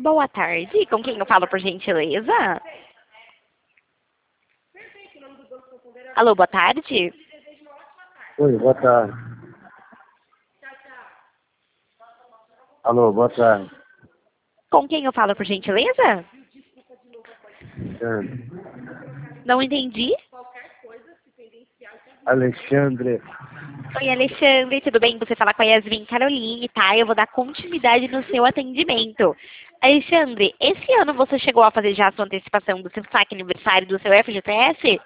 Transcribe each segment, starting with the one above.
Boa tarde, com quem eu falo, por gentileza? Alô, boa tarde? Oi, boa tarde. Alô, boa tarde. Com quem eu falo, por gentileza? Alexandre. Não entendi. Alexandre. Oi, Alexandre, tudo bem? Você fala com a Yasmin Caroline, tá? Eu vou dar continuidade no seu atendimento. Alexandre, esse ano você chegou a fazer já a sua antecipação do seu saque aniversário do seu FGTS?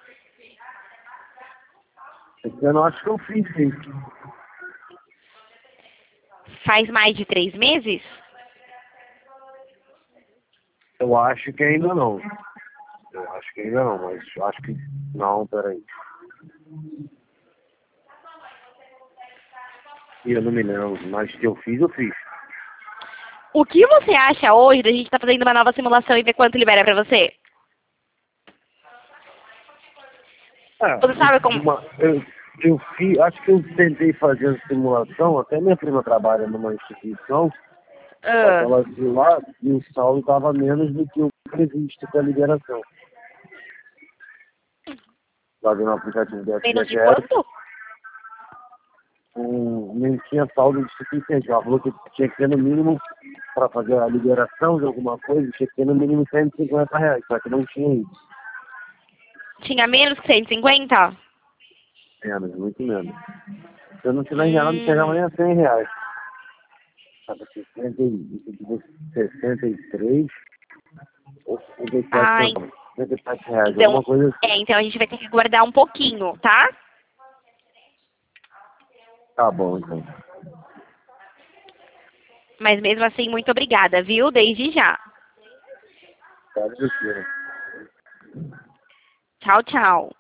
Eu não acho que eu fiz sim. Faz mais de 3 meses? Eu acho que ainda não. Eu acho que ainda não, mas eu acho que... Não, peraí. Eu não me lembro, mas que eu fiz, eu fiz. O que você acha hoje da gente estar fazendo uma nova simulação e ver quanto libera pra você? Você sabe como... Eu fiz, acho que eu tentei fazer a simulação, até minha prima trabalha numa instituição, só que ela viu lá e o saldo estava menos do que o previsto para a liberação. Lá no aplicativo do Menos de FGTS, quanto? nem tinha saldo de suficiente. Ela falou que tinha que ter no mínimo, para fazer a liberação de alguma coisa, tinha que ter no mínimo R$ 150, só que não tinha isso. Tinha menos que 150? Menos, muito menos. Se eu não estiver enganado, não chegava nem a R$ 100. Estava 63 ou 67 Ah, centavos. R$ 67, então, alguma coisa assim. então a gente vai ter que guardar um pouquinho, tá? Tá bom, então. Mas mesmo assim, muito obrigada, viu? Desde já. Tá, tranquilo. Tchau, tchau.